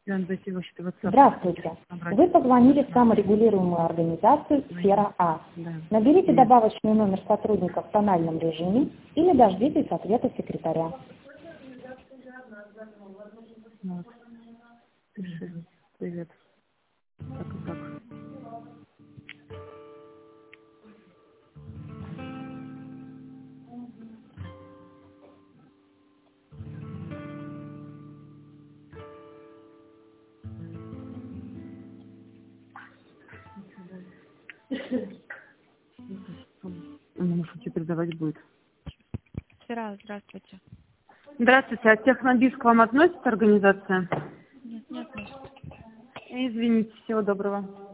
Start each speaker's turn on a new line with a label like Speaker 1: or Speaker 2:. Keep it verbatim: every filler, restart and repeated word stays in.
Speaker 1: Здравствуйте. Вы позвонили в саморегулируемую организацию «Сфера А». Наберите добавочный номер сотрудника в тональном режиме или дождитесь ответа секретаря.
Speaker 2: Вот. Пиши. Привет. Так и так. Он ему что передавать будет.
Speaker 3: Сфера, здравствуйте.
Speaker 2: Здравствуйте, а Технобиз к вам относится организация?
Speaker 3: Нет, не относится.
Speaker 2: Извините, всего доброго.